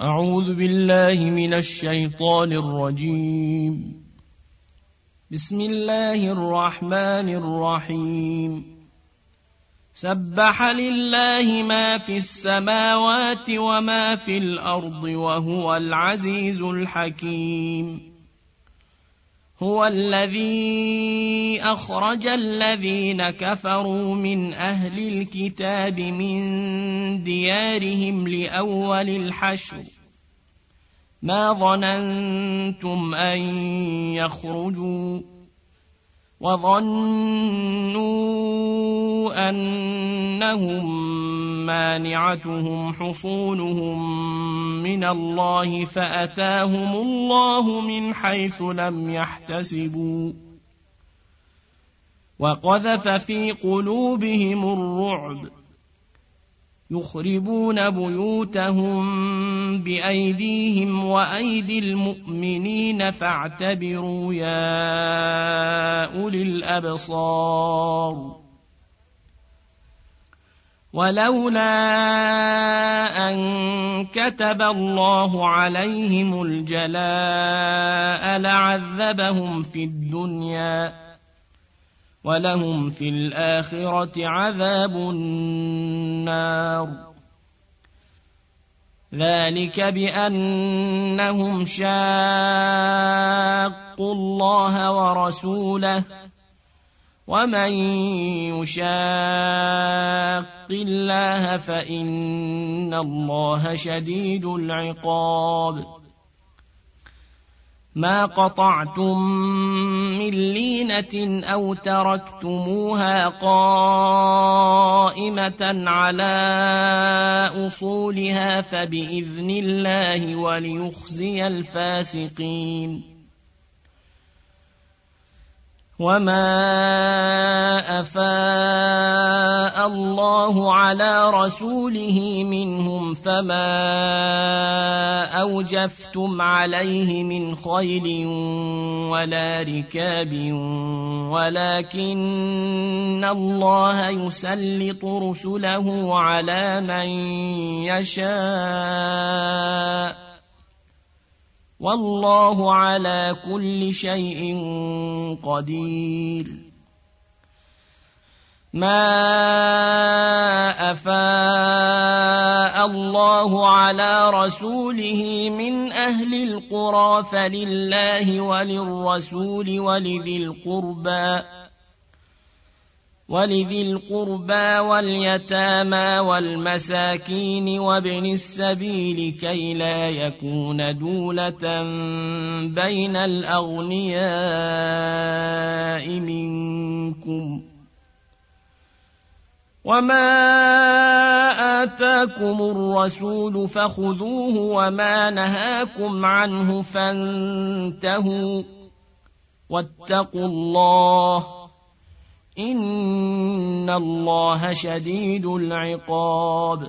أعوذ بالله من الشيطان الرجيم. بسم الله الرحمن الرحيم. سبح لله ما في السماوات وما في الأرض وهو العزيز الحكيم. هو الذي أخرج الذين كفروا من أهل الكتاب من ديارهم لأول الحشر ما ظننتم أن يخرجوا وظنوا أنهم مانعتهم حصونهم من الله فأتاهم الله من حيث لم يحتسبوا وقذف في قلوبهم الرعب يخربون بيوتهم بأيديهم وأيدي المؤمنين فاعتبروا يا أولي الأبصار. ولولا أن كتب الله عليهم الجلاء لعذبهم في الدنيا ولهم في الآخرة عذاب النار. ذلك بأنهم شاقوا الله ورسوله ومن يشاق الله فإن الله شديد العقاب. ما قطعتم من لينة أو تركتموها قائمة على أصولها فبإذن الله وليخزي الفاسقين. وما أفاء الله على رسوله منهم فما أوجفتم عليه من خيل ولا ركاب ولكن الله يسلط رسله على من يشاء والله على كل شيء قدير. ما أفاء الله على رسوله من أهل القرى فلله وللرسول ولذي القربى واليتامى والمساكين وابن السبيل كي لا يكون دولة بين الأغنياء منكم. وما آتاكم الرسول فخذوه وما نهاكم عنه فانتهوا واتقوا الله إن الله شديد العقاب.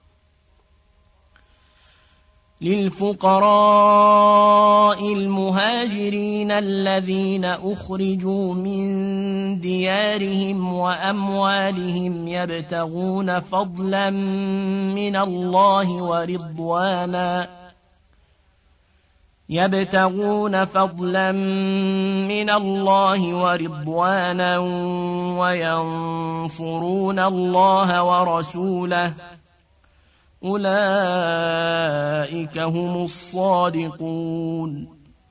للفقراء المهاجرين الذين أخرجوا من ديارهم وأموالهم يبتغون فضلا من الله ورضوانا وينصرون الله ورسوله أولئك هم الصادقون.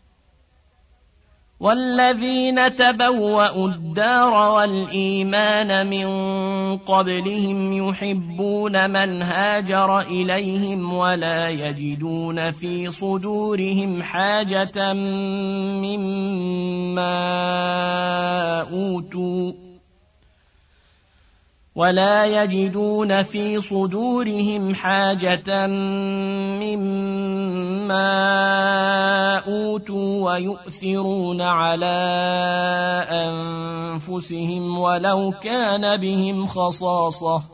والذين تبوأوا الدار والإيمان من قبلهم يحبون من هاجر إليهم ولا يجدون في صدورهم حاجة مما أوتوا ويؤثرون على أنفسهم ولو كان بهم خصاصة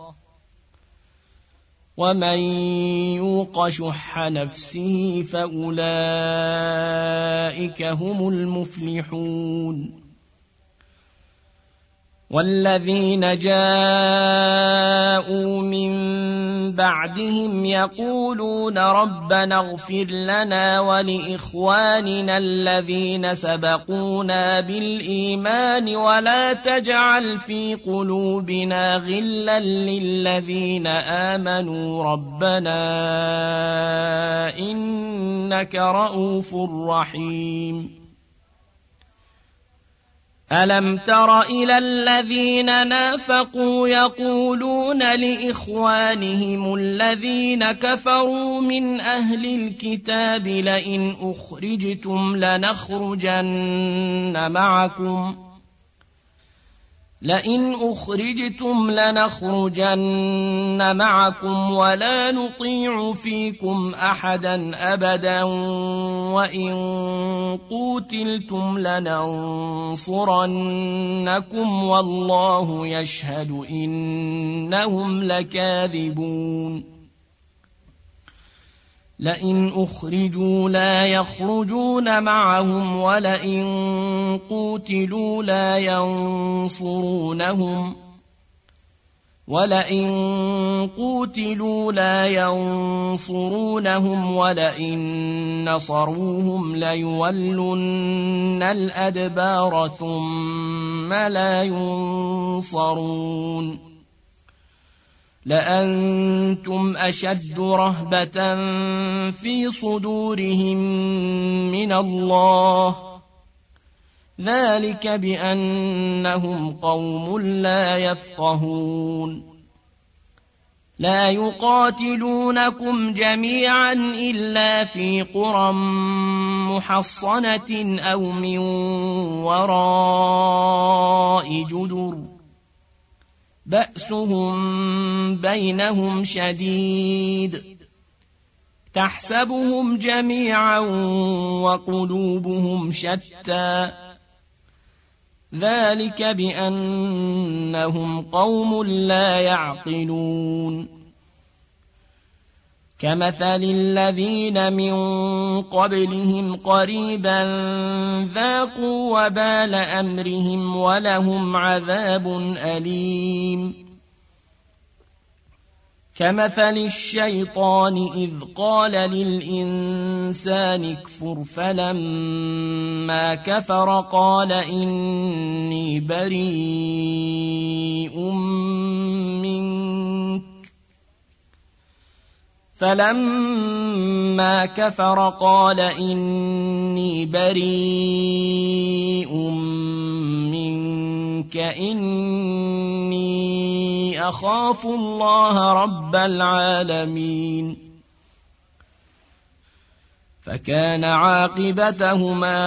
ومن يوق شح نفسه فأولئك هم المفلحون. والذين جاءوا من بعدهم يقولون ربنا اغفر لنا ولإخواننا الذين سبقونا بالإيمان ولا تجعل في قلوبنا غلا للذين آمنوا ربنا إنك رؤوف رحيم. ألم تر إلى الذين نافقوا يقولون لإخوانهم الذين كفروا من أهل الكتاب لئن أخرجتم لنخرجن معكم ولا نطيع فيكم أحدا أبدا وإن قوتلتم لننصرنكم والله يشهد إنهم لكاذبون. لئن أخرجوا لا يخرجون معهم ولئن قوتلوا لا ينصرونهم ولئن نصروهم ليولن الأدبار ثم لا ينصرون. لأنتم أشد رهبة في صدورهم من الله ذلك بأنهم قوم لا يفقهون. لا يقاتلونكم جميعا إلا في قرى محصنة أو من وراء جدر بأسهم بينهم شديد تحسبهم جميعا وقلوبهم شتى ذلك بأنهم قوم لا يعقلون. كمثل الذين من قبلهم قريبا ذاقوا وبال أمرهم ولهم عذاب أليم. كمثل الشيطان إذ قال للإنسان اكفر فلما كفر قال إني بريء منك إني أخاف الله رب العالمين. فكان عاقبتهما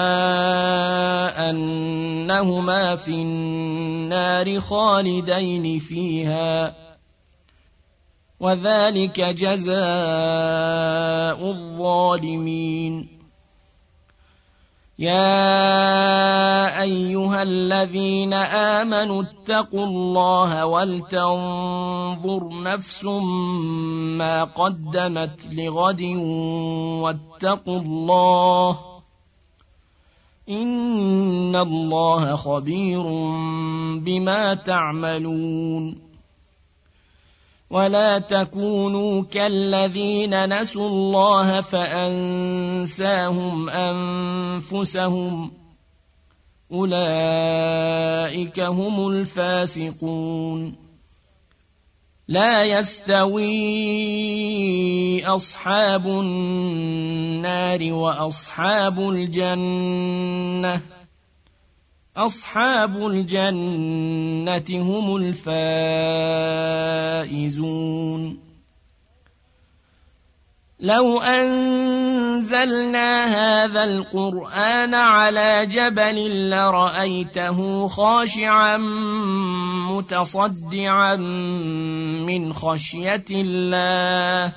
أنهما في النار خالدين فيها وذلك جزاء الظالمين. يا أيها الذين آمنوا اتقوا الله ولتنظر نفس ما قدمت لغد واتقوا الله إن الله خبير بما تعملون. ولا تكونوا كالذين نسوا الله فأنساهم أنفسهم أولئك هم الفاسقون. لا يستوي أصحاب النار وأصحاب الجنة أصحاب الجنة هم الفائزون. لو أنزلنا هذا القرآن على جبل لرأيته خاشعا متصدعا من خشية الله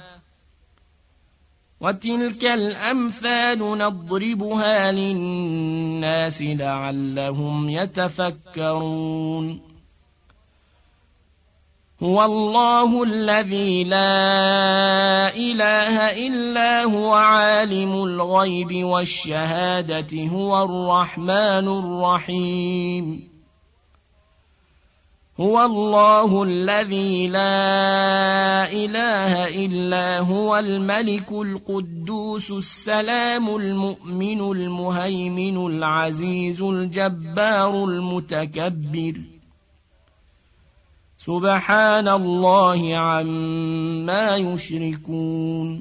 وتلك الأمثال نضربها للناس لعلهم يتفكرون. هو الله الذي لا إله إلا هو عالم الغيب والشهادة هو الرحمن الرحيم. هو الله الذي لا إله إلا هو الملك القدوس السلام المؤمن المهيمن العزيز الجبار المتكبر سبحان الله عما يشركون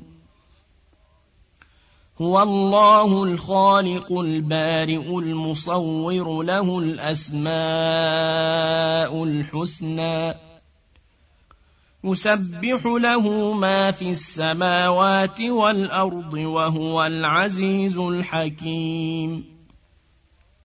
هو الله الخالق البارئ المصور له الأسماء الحسنى يسبح له ما في السماوات والأرض وهو العزيز الحكيم